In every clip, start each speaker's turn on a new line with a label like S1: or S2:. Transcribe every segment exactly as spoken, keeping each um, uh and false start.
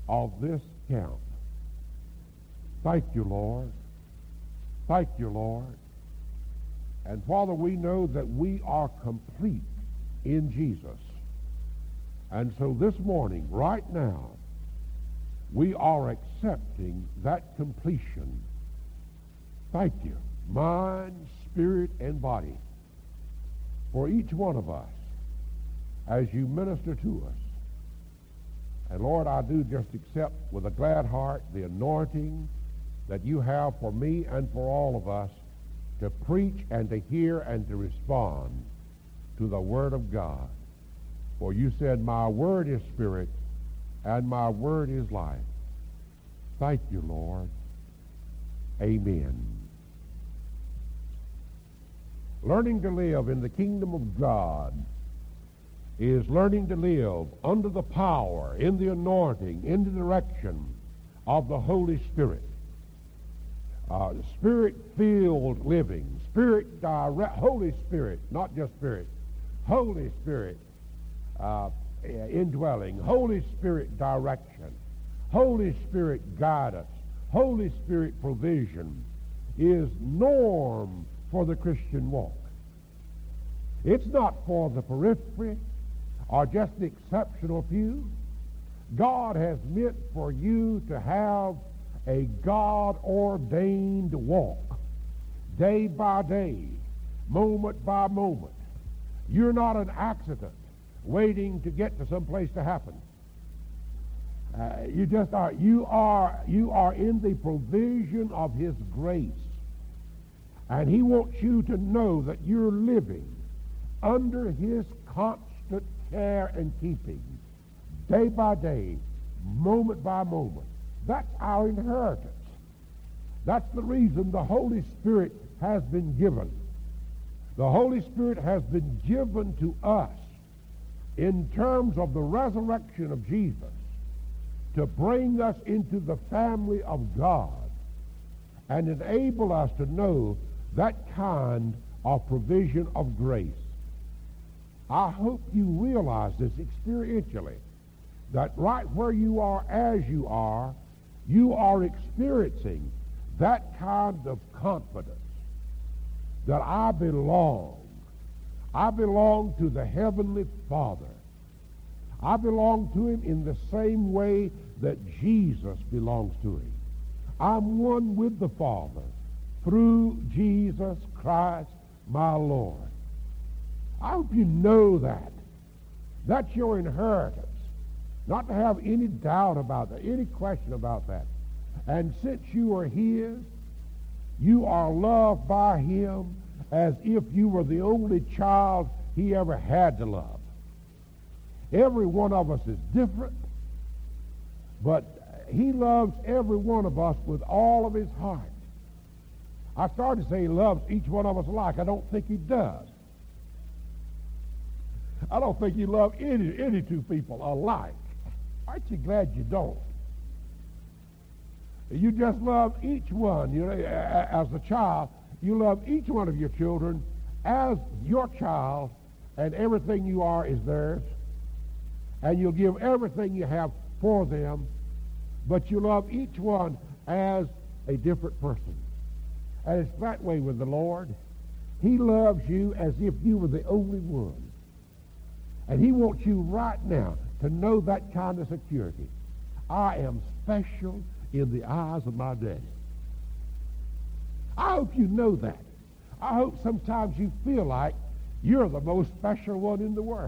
S1: of this camp. Thank you, Lord. Thank you, Lord. And Father, we know that we are complete in Jesus. And so this morning, right now, we are accepting that completion. Thank you, mind, spirit, and body, for each one of us as you minister to us. And Lord, I do just accept with a glad heart the anointing that you have for me and for all of us to preach and to hear and to respond to the Word of God. For you said, my word is spirit and my word is life. Thank you, Lord. Amen. Learning to live in the kingdom of God is learning to live under the power, in the anointing, in the direction of the Holy Spirit. Uh, Spirit-filled living, Spirit direct, Holy Spirit, not just Spirit, Holy Spirit uh, indwelling, Holy Spirit direction, Holy Spirit guidance, Holy Spirit provision is norm for the Christian walk. It's not for the periphery or just the exceptional few. God has meant for you to have a God-ordained walk, day by day, moment by moment. You're not an accident waiting to get to some place to happen. Uh, you just are. You are. You are in the provision of His grace, and He wants you to know that you're living under His constant care and keeping, day by day, moment by moment. That's our inheritance. That's the reason the Holy Spirit has been given. The Holy Spirit has been given to us in terms of the resurrection of Jesus to bring us into the family of God and enable us to know that kind of provision of grace. I hope you realize this experientially, that right where you are as you are, you are experiencing that kind of confidence that I belong. I belong to the Heavenly Father. I belong to Him in the same way that Jesus belongs to Him. I'm one with the Father through Jesus Christ my Lord. I hope you know that. That's your inheritance. Not to have any doubt about that, any question about that. And since you are His, you are loved by Him as if you were the only child He ever had to love. Every one of us is different, but He loves every one of us with all of His heart. I started to say He loves each one of us alike. I don't think He does. I don't think He loves any, any two people alike. Aren't you glad you don't? You just love each one. You know, as a child, you love each one of your children as your child, and everything you are is theirs. And you'll give everything you have for them, but you love each one as a different person. And it's that way with the Lord. He loves you as if you were the only one. And He wants you right now to know that kind of security. I am special in the eyes of my daddy. I hope you know that. I hope sometimes you feel like you're the most special one in the world.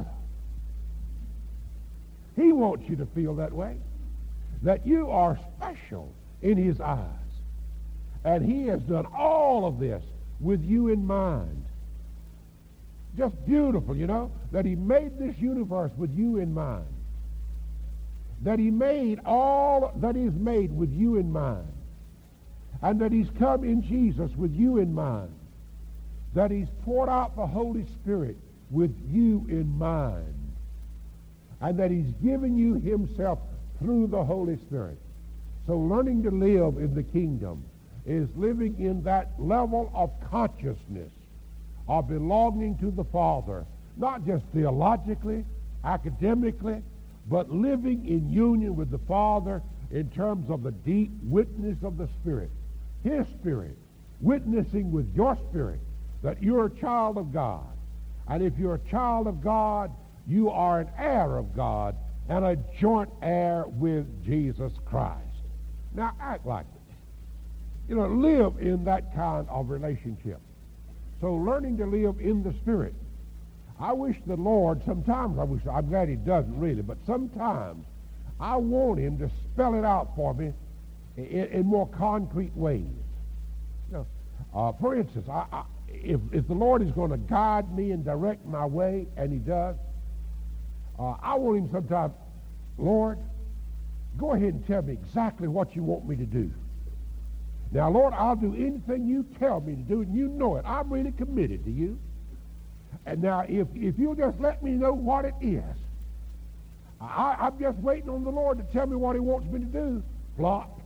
S1: He wants you to feel that way, that you are special in His eyes. And He has done all of this with you in mind. Just beautiful, you know, that He made this universe with you in mind. That He made all that is made with you in mind. And that He's come in Jesus with you in mind. That He's poured out the Holy Spirit with you in mind. And that He's given you Himself through the Holy Spirit. So learning to live in the kingdom is living in that level of consciousness of belonging to the Father, not just theologically, academically, but living in union with the Father in terms of the deep witness of the Spirit. His Spirit witnessing with your spirit that you're a child of God. And if you're a child of God, you are an heir of God and a joint heir with Jesus Christ. Now act like it. You know, live in that kind of relationship. So learning to live in the Spirit. I wish the Lord, sometimes I wish, I'm glad he doesn't really, but sometimes I want him to spell it out for me in, in more concrete ways. You know, uh, for instance, I, I, if, if the Lord is going to guide me and direct my way, and he does, uh, I want him sometimes, Lord, go ahead and tell me exactly what you want me to do. Now, Lord, I'll do anything you tell me to do, and you know it. I'm really committed to you. And now, if, if you'll just let me know what it is, I, I'm just waiting on the Lord to tell me what he wants me to do. Plop.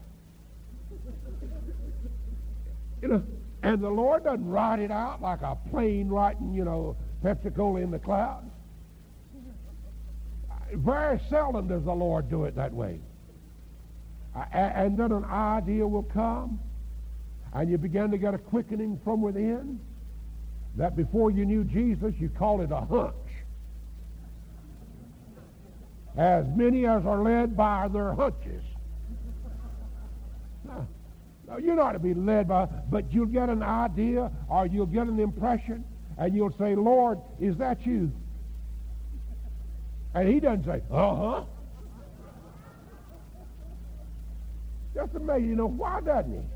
S1: You know, and the Lord doesn't write it out like a plane writing, you know, Pensacola in the clouds. Very seldom does the Lord do it that way. And then an idea will come, and you begin to get a quickening from within, that before you knew Jesus, you call it a hunch. As many as are led by their hunches. Now, now, you're not to be led by, but you'll get an idea or you'll get an impression, and you'll say, Lord, is that you? And he doesn't say, uh-huh. Just amazing, you know, why doesn't he?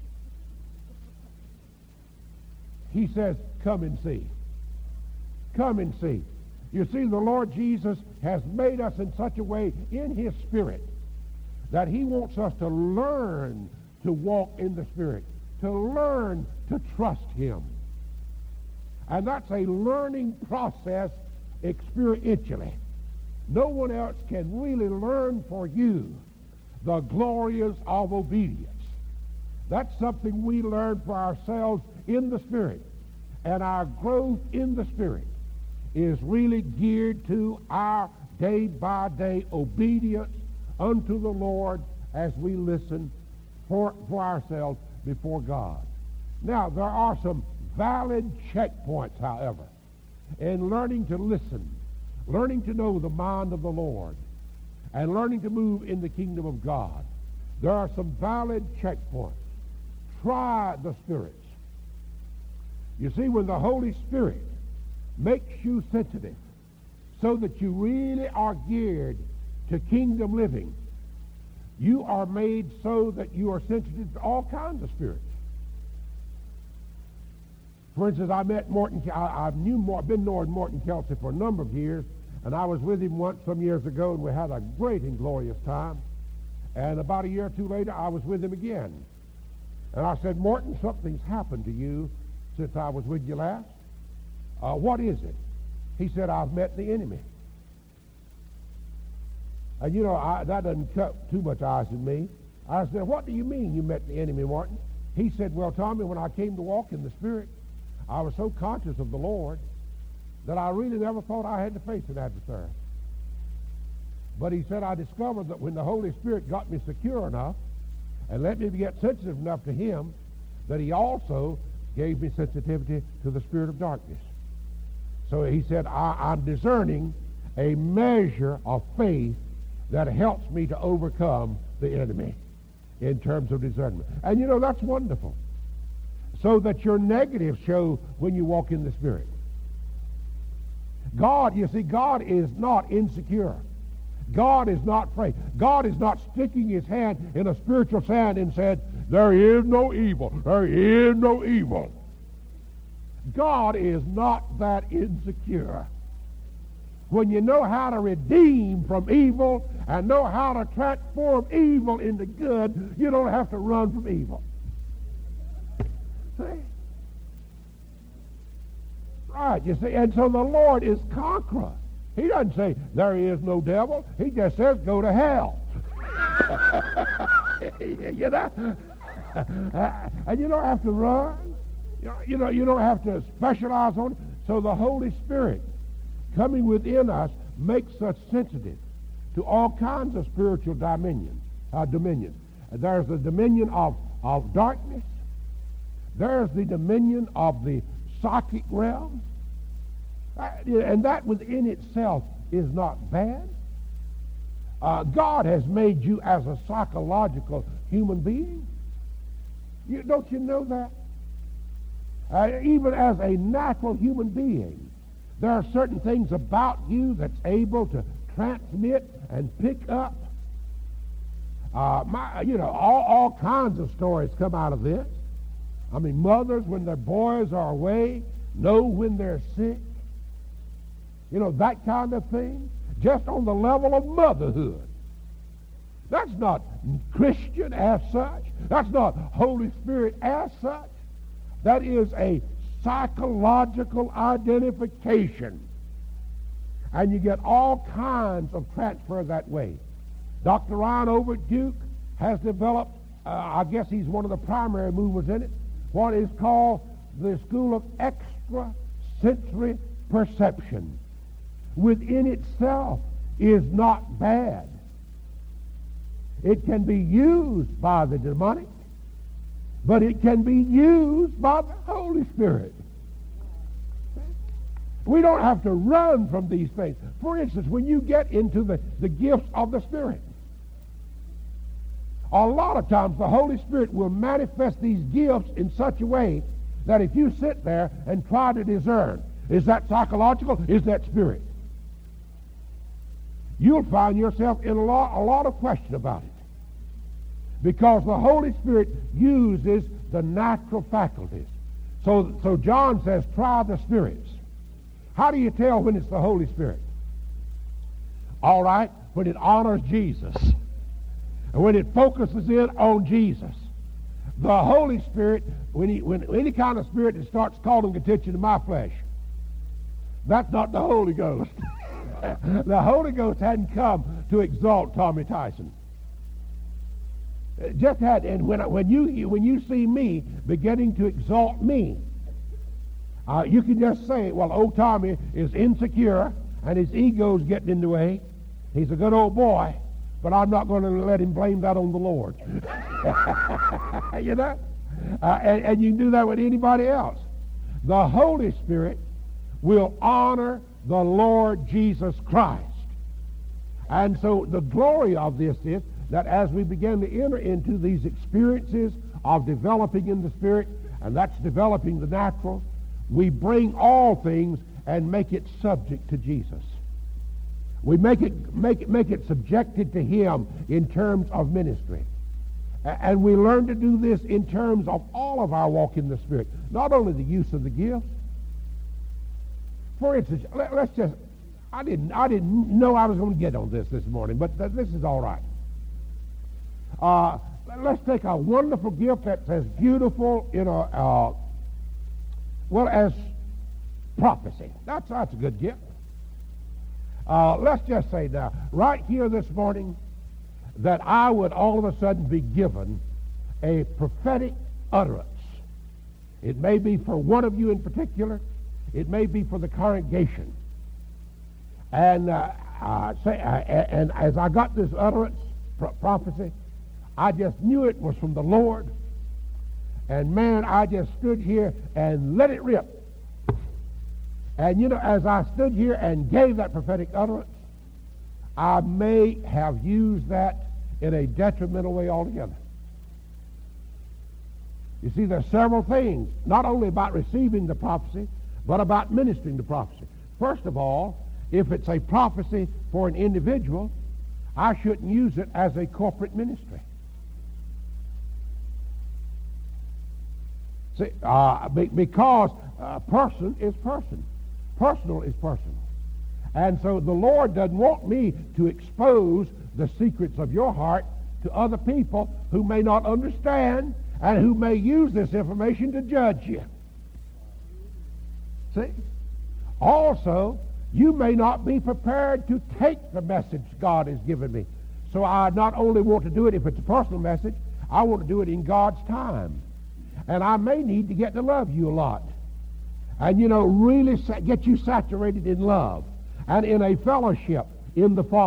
S1: He says, come and see. Come and see. You see, the Lord Jesus has made us in such a way in his Spirit that he wants us to learn to walk in the Spirit, to learn to trust him. And that's a learning process experientially. No one else can really learn for you the glories of obedience. That's something we learn for ourselves in the Spirit. And our growth in the Spirit is really geared to our day-by-day obedience unto the Lord as we listen for, for ourselves before God. Now, there are some valid checkpoints, however, in learning to listen, learning to know the mind of the Lord, and learning to move in the kingdom of God. There are some valid checkpoints. Try the spirits. You see, when the Holy Spirit makes you sensitive so that you really are geared to kingdom living, you are made so that you are sensitive to all kinds of spirits. For instance, I met Morton, I, I knew more, been knowing Morton Kelsey for a number of years, and I was with him once some years ago, and we had a great and glorious time. And about a year or two later, I was with him again. And I said, Morton, something's happened to you since I was with you last. Uh, what is it? He said, I've met the enemy. And you know, I, that doesn't cut too much eyes in me. I said, what do you mean you met the enemy, Morton? He said, well, Tommy, when I came to walk in the Spirit, I was so conscious of the Lord that I really never thought I had to face an adversary. But he said, I discovered that when the Holy Spirit got me secure enough and let me get sensitive enough to him, that he also gave me sensitivity to the spirit of darkness. So he said, I, I'm discerning a measure of faith that helps me to overcome the enemy in terms of discernment. And you know, that's wonderful. So that your negatives show when you walk in the Spirit. God, you see, God is not insecure. God is not afraid. God is not sticking his hand in a spiritual sand and said, there is no evil. There is no evil. God is not that insecure. When you know how to redeem from evil and know how to transform evil into good, you don't have to run from evil. See? Right, you see, and so the Lord is conqueror. He doesn't say, there is no devil. He just says, go to hell. You know? And you don't have to run. You know, you don't have to specialize on it. So the Holy Spirit coming within us makes us sensitive to all kinds of spiritual dominions. Uh, dominions. There's the dominion of, of darkness. There's the dominion of the psychic realm. Uh, and that within itself is not bad. Uh, God has made you as a psychological human being. You, don't you know that? Uh, even as a natural human being, there are certain things about you that's able to transmit and pick up. Uh, my, you know, all, all kinds of stories come out of this. I mean, mothers, when their boys are away, know when they're sick. You know, that kind of thing. Just on the level of motherhood. That's not Christian as such. That's not Holy Spirit as such. That is a psychological identification. And you get all kinds of transfer that way. Doctor Ryan over at Duke has developed, uh, I guess he's one of the primary movers in it, what is called the School of Extrasensory Perception. Within itself is not bad. It can be used by the demonic, but it can be used by the Holy Spirit. We don't have to run from these things. For instance, when you get into the, the gifts of the Spirit, a lot of times the Holy Spirit will manifest these gifts in such a way that if you sit there and try to discern, is that psychological? Is that spirit? You'll find yourself in a lot, a lot of question about it. Because the Holy Spirit uses the natural faculties. So, so John says, try the spirits. How do you tell when it's the Holy Spirit? All right, when it honors Jesus. And when it focuses in on Jesus. The Holy Spirit, when, he, when any kind of spirit that starts calling attention to my flesh, that's not the Holy Ghost. The Holy Ghost hadn't come to exalt Tommy Tyson. It just had, and when, when, you, when you see me beginning to exalt me, uh, you can just say, well, old Tommy is insecure and his ego's getting in the way. He's a good old boy, but I'm not going to let him blame that on the Lord. You know? Uh, and, and you can do that with anybody else. The Holy Spirit will honor the Lord Jesus Christ. And so the glory of this is that as we begin to enter into these experiences of developing in the Spirit, and that's developing the natural, we bring all things and make it subject to Jesus. We make it, make it, make it subjected to Him in terms of ministry. And we learn to do this in terms of all of our walk in the Spirit, not only the use of the gifts. For instance, let, let's just, I didn't, I didn't know I was going to get on this this morning, but th- this is all right. Uh, let's take a wonderful gift that's as beautiful in a, uh, well, as prophecy. That's, that's a good gift. Uh, let's just say now, right here this morning, that I would all of a sudden be given a prophetic utterance. It may be for one of you in particular. It may be for the congregation. And uh, uh, say, uh, and as I got this utterance, pro- prophecy, I just knew it was from the Lord. And man, I just stood here and let it rip. And you know, as I stood here and gave that prophetic utterance, I may have used that in a detrimental way altogether. You see, there's several things, not only about receiving the prophecy, but about ministering the prophecy. First of all, if it's a prophecy for an individual, I shouldn't use it as a corporate ministry. See, uh, be, because uh, person is person. Personal is personal. And so the Lord doesn't want me to expose the secrets of your heart to other people who may not understand and who may use this information to judge you. See? Also, you may not be prepared to take the message God has given me. So I not only want to do it if it's a personal message, I want to do it in God's time. And I may need to get to love you a lot. And, you know, really sa- get you saturated in love and in a fellowship in the Father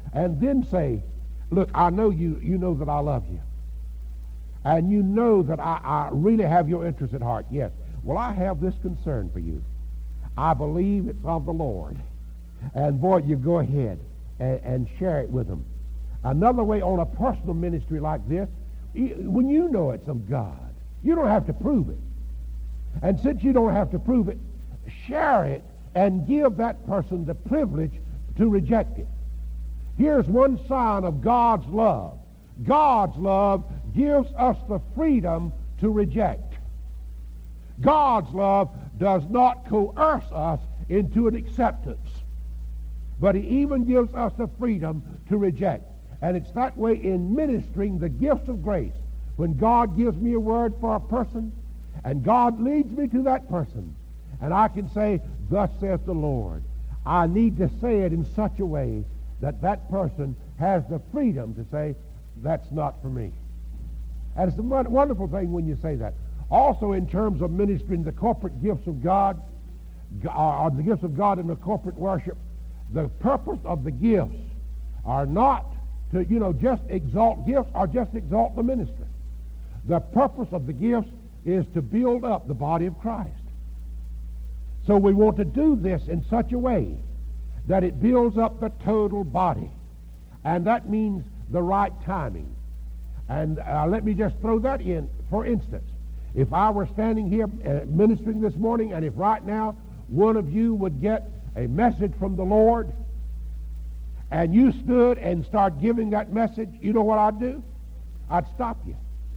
S1: and then say, look, I know you, you know that I love you. And you know that I, I really have your interest at heart. Yes. Well, I have this concern for you. I believe it's of the Lord. And boy, you go ahead and, and share it with them. Another way on a personal ministry like this, when you know it's of God, you don't have to prove it. And since you don't have to prove it, share it and give that person the privilege to reject it. Here's one sign of God's love. God's love gives us the freedom to reject. God's love does not coerce us into an acceptance, but he even gives us the freedom to reject. And it's that way in ministering the gifts of grace. When God gives me a word for a person, and God leads me to that person, and I can say, thus saith the Lord, I need to say it in such a way that that person has the freedom to say, that's not for me. And it's a wonderful thing when you say that. Also, in terms of ministering the corporate gifts of God, or the gifts of God in the corporate worship, the purpose of the gifts are not to, you know, just exalt gifts or just exalt the ministry. The purpose of the gifts is to build up the body of Christ. So we want to do this in such a way that it builds up the total body. And that means the right timing. And uh, let me just throw that in. For instance, if I were standing here uh, ministering this morning, and if right now one of you would get a message from the Lord, and you stood and started giving that message, you know what I'd do? I'd stop you.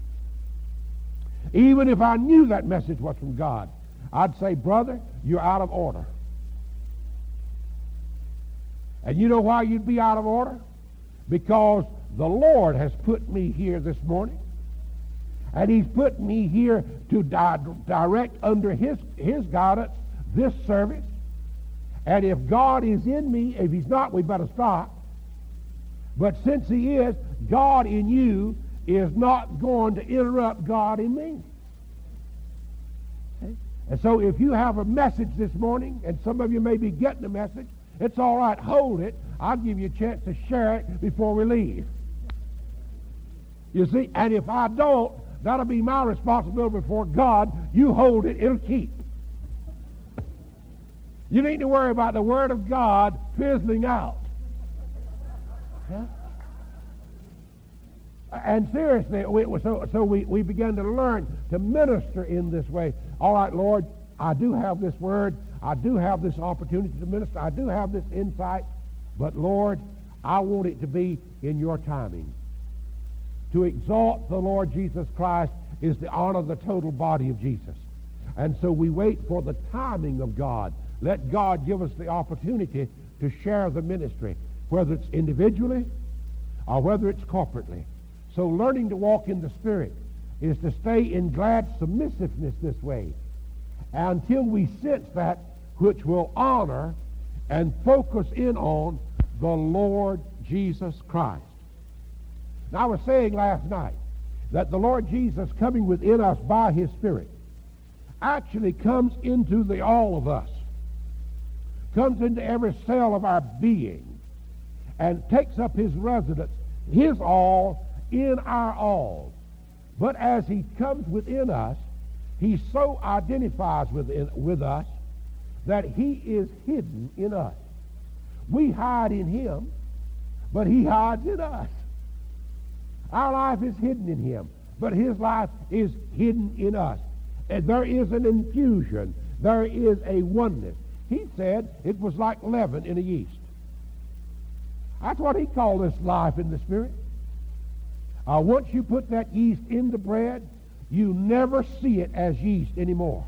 S1: Even if I knew that message was from God, I'd say, brother, you're out of order. And you know why you'd be out of order? Because the Lord has put me here this morning, and he's put me here to di- direct under his, his guidance this service. And if God is in me, if he's not, we better stop. But since he is, God in you is not going to interrupt God in me. Okay? And so if you have a message this morning, and some of you may be getting a message, it's all right, hold it. I'll give you a chance to share it before we leave. You see, and if I don't, that'll be my responsibility before God. You hold it, it'll keep. You need to worry about the Word of God fizzling out. Huh? And seriously, we, so, so we, we began to learn to minister in this way. All right, Lord, I do have this word. I do have this opportunity to minister. I do have this insight. But, Lord, I want it to be in your timing. To exalt the Lord Jesus Christ is to honor the total body of Jesus. And so we wait for the timing of God. Let God give us the opportunity to share the ministry, whether it's individually or whether it's corporately. So learning to walk in the Spirit is to stay in glad submissiveness this way until we sense that which will honor and focus in on the Lord Jesus Christ. Now, I was saying last night that the Lord Jesus coming within us by his Spirit actually comes into the all of us, comes into every cell of our being, and takes up his residence, his all, in our all. But as he comes within us, he so identifies within, with us that he is hidden in us. We hide in him, but he hides in us. Our life is hidden in him, but his life is hidden in us. And there is an infusion. There is a oneness. He said it was like leaven in a yeast. That's what he called this life in the Spirit. Uh, once you put that yeast in the bread, you never see it as yeast anymore.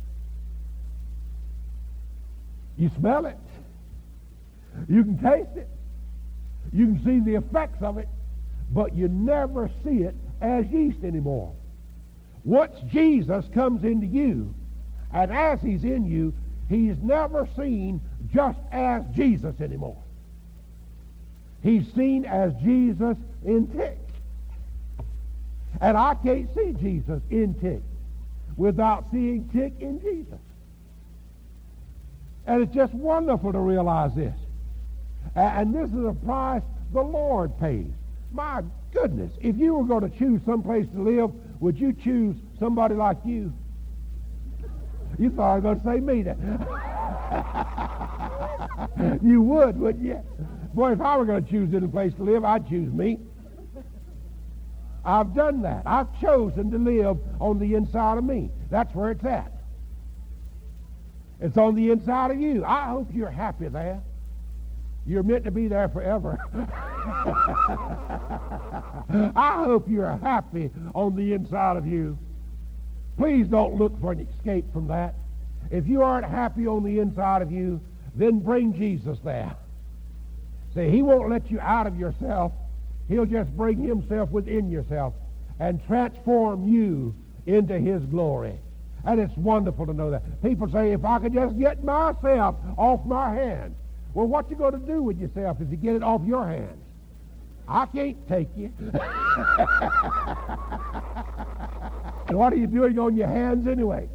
S1: You smell it. You can taste it. You can see the effects of it, but you never see it as yeast anymore. Once Jesus comes into you, and as he's in you, he's never seen just as Jesus anymore. He's seen as Jesus in tick. And I can't see Jesus in tick without seeing tick in Jesus. And it's just wonderful to realize this. And this is a price The Lord pays. My goodness, if you were going to choose someplace to live, would you choose somebody like you? You thought I was going to say me then. You would, wouldn't you? Boy, if I were going to choose any place to live, I'd choose me. I've done that. I've chosen to live on the inside of me. That's where it's at. It's on the inside of you. I hope you're happy there. You're meant to be there forever. I hope you're happy on the inside of you. Please don't look for an escape from that. If you aren't happy on the inside of you, then bring Jesus there. See, he won't let you out of yourself. He'll just bring himself within yourself and transform you into his glory. And it's wonderful to know that. People say, if I could just get myself off my hands. Well, what you going to do with yourself if you get it off your hands? I can't take you. And what are you doing on your hands anyway?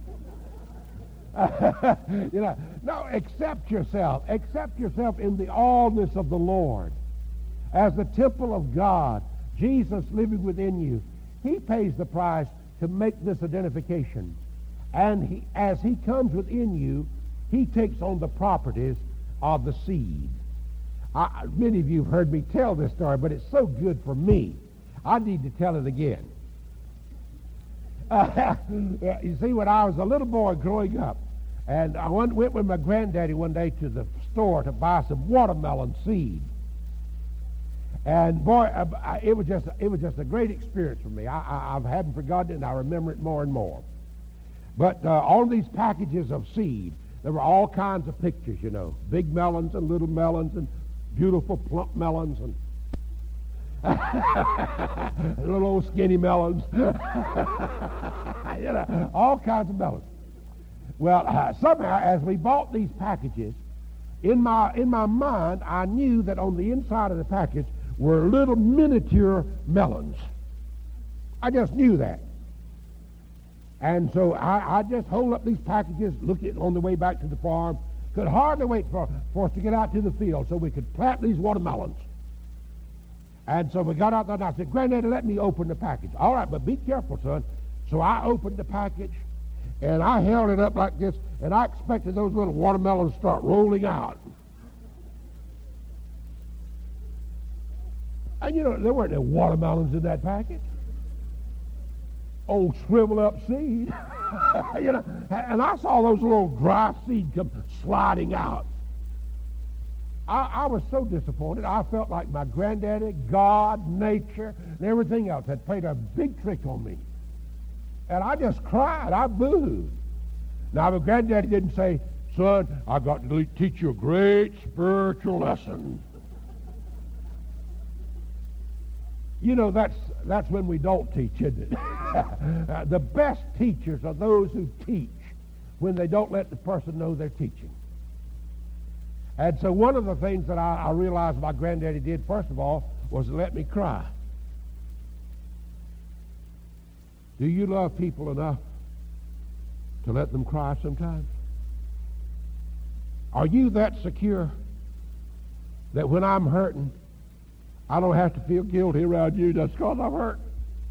S1: You know, no, accept yourself. Accept yourself in the allness of the Lord. As the temple of God, Jesus living within you. He pays the price to make this identification. And he, as he comes within you, he takes on the properties of the seed. I, many of you have heard me tell this story, but it's so good for me. I need to tell it again. Uh, you see, when I was a little boy growing up, and I went, went with my granddaddy one day to the store to buy some watermelon seed. And boy, uh, it was just it was just a great experience for me. I, I, I haven't forgotten it, and I remember it more and more. But uh, on these packages of seed, there were all kinds of pictures, you know, big melons and little melons and beautiful plump melons and little old skinny melons, you know, all kinds of melons. Well, uh, somehow, as we bought these packages, in my in my mind, I knew that on the inside of the package were little miniature melons. I just knew that. And so I, I just hold up these packages, looked at it on the way back to the farm, could hardly wait for, for us to get out to the field so we could plant these watermelons. And so we got out there, and I said, Granddaddy, let me open the package. All right, but be careful, son. So I opened the package, and I held it up like this, and I expected those little watermelons to start rolling out. And, you know, there weren't no watermelons in that package. Old shrivel-up seed. You know, and I saw those little dry seed come sliding out. I, I was so disappointed. I felt like my granddaddy, God, nature, and everything else had played a big trick on me. And I just cried. I booed. Now, my granddaddy didn't say, son, I've got to teach you a great spiritual lesson. You know, that's that's when we don't teach, isn't it? uh, the best teachers are those who teach when they don't let the person know they're teaching. And so one of the things that I, I realized my granddaddy did, first of all, was to let me cry. Do you love people enough to let them cry sometimes? Are you that secure that when I'm hurting, I don't have to feel guilty around you just because I'm hurt?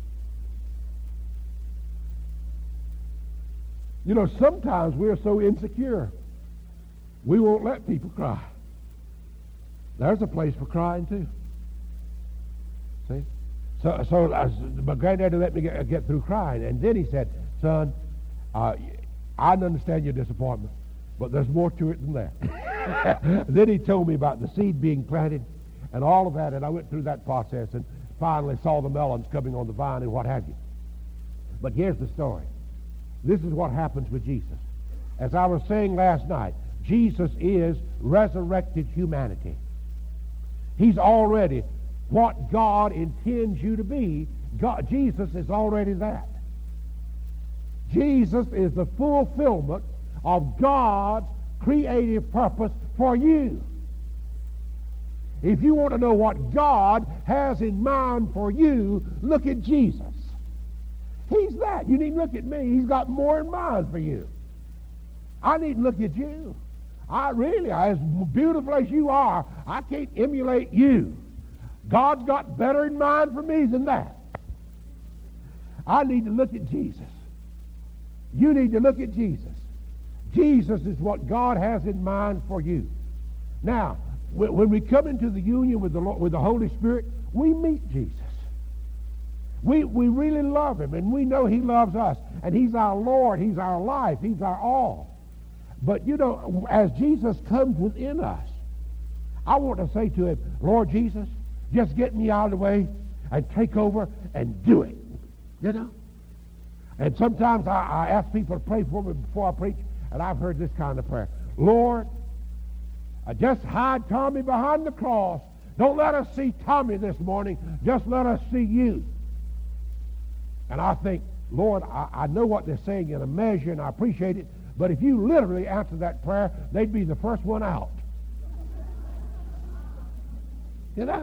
S1: You know, sometimes we're so insecure, we won't let people cry. There's a place for crying, too. See? So, so uh, my granddaddy let me get, get through crying, and then he said, son, uh, I understand your disappointment, but there's more to it than that. Then he told me about the seed being planted and all of that, and I went through that process and finally saw the melons coming on the vine and what have you. But here's the story. This is what happens with Jesus. As I was saying last night, Jesus is resurrected humanity. He's already what God intends you to be. God, Jesus is already that. Jesus is the fulfillment of God's creative purpose for you. If you want to know what God has in mind for you, look at Jesus. He's that. You needn't look at me. He's got more in mind for you. I needn't look at you. I really, as beautiful as you are, I can't emulate you. God's got better in mind for me than that. I need to look at Jesus. You need to look at Jesus. Jesus is what God has in mind for you. Now, when we come into the union with the Lord, with the Holy Spirit, we meet Jesus. We, we really love him, and we know he loves us. And he's our Lord. He's our life. He's our all. But, you know, as Jesus comes within us, I want to say to him, Lord Jesus, just get me out of the way and take over and do it. You know? And sometimes I, I ask people to pray for me before I preach, and I've heard this kind of prayer. Lord, uh, just hide Tommy behind the cross. Don't let us see Tommy this morning. Just let us see you. And I think, Lord, I, I know what they're saying in a measure, and I appreciate it, but if you literally answer that prayer, they'd be the first one out. You know?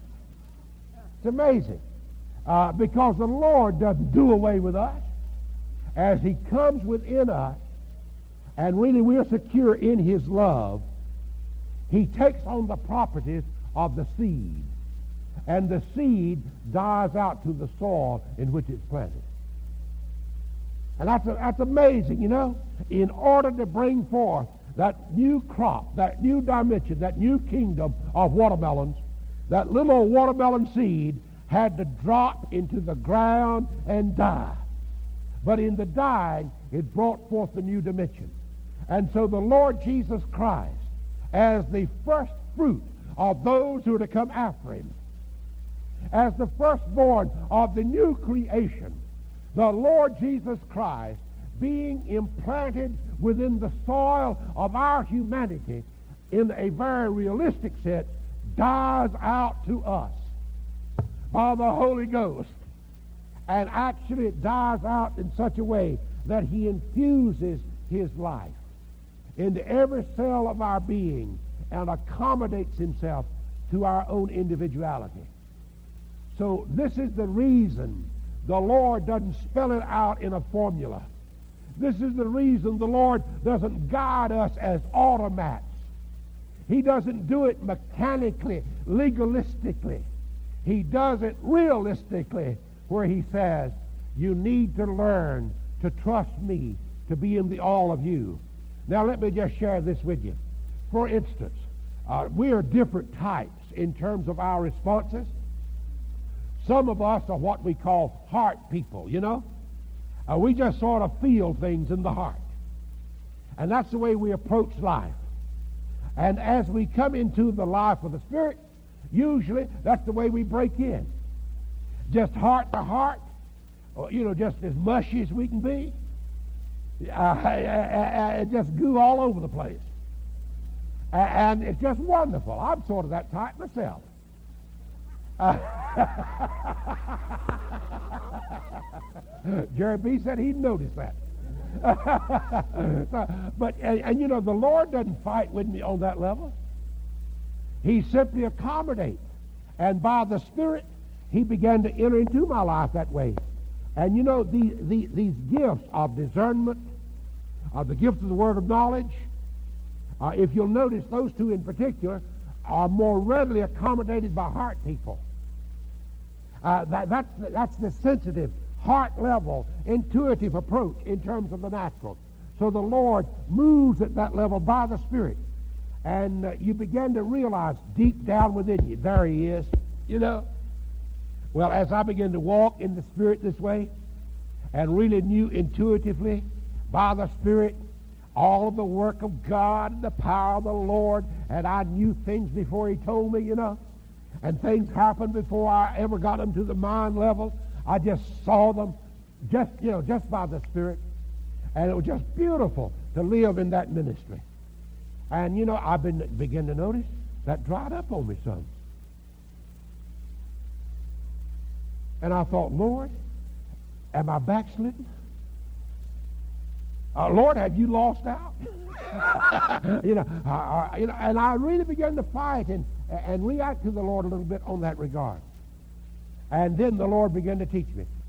S1: It's amazing. Uh, because the Lord doesn't do away with us. As he comes within us, and really we're secure in his love, he takes on the properties of the seed. And the seed dies out to the soil in which it's planted. And that's, a, that's amazing, you know. In order to bring forth that new crop, that new dimension, that new kingdom of watermelons, that little watermelon seed had to drop into the ground and die. But in the dying, it brought forth the new dimension. And so the Lord Jesus Christ, as the first fruit of those who are to come after him, as the firstborn of the new creation, the Lord Jesus Christ, being implanted within the soil of our humanity in a very realistic sense, dies out to us by the Holy Ghost. And actually it dies out in such a way that he infuses his life into every cell of our being and accommodates himself to our own individuality. So this is the reason the Lord doesn't spell it out in a formula. This is the reason the Lord doesn't guide us as automats. He doesn't do it mechanically, legalistically. He does it realistically, where he says, you need to learn to trust me to be in the all of you. Now let me just share this with you. For instance, uh, we are different types in terms of our responses. Some of us are what we call heart people, you know. Uh, we just sort of feel things in the heart. And that's the way we approach life. And as we come into the life of the Spirit, usually that's the way we break in. Just heart to heart, or, you know, just as mushy as we can be. Uh, uh, uh, just goo all over the place. Uh, and it's just wonderful. I'm sort of that type myself. Uh, Jerry B. said he'd noticed that. so, but, and, and you know, the Lord doesn't fight with me on that level. He simply accommodates. And by the Spirit, he began to enter into my life that way. And you know, the, the, these gifts of discernment, uh, the gift of the word of knowledge, uh, if you'll notice, those two in particular are more readily accommodated by heart people. Uh, that, that's, that's the sensitive, heart level, intuitive approach in terms of the natural. So the Lord moves at that level by the Spirit. And uh, you begin to realize deep down within you, there he is, you know. Well, as I began to walk in the Spirit this way, and really knew intuitively by the Spirit all of the work of God and the power of the Lord, and I knew things before he told me, you know, and things happened before I ever got them to the mind level. I just saw them just, you know, just by the Spirit, and it was just beautiful to live in that ministry. And, you know, I've been begin to notice that dried up on me some. And I thought, Lord, am I backslidden? Uh, Lord, have you lost out? you know, uh, uh, you know, and I really began to fight and and react to the Lord a little bit on that regard. And then the Lord began to teach me.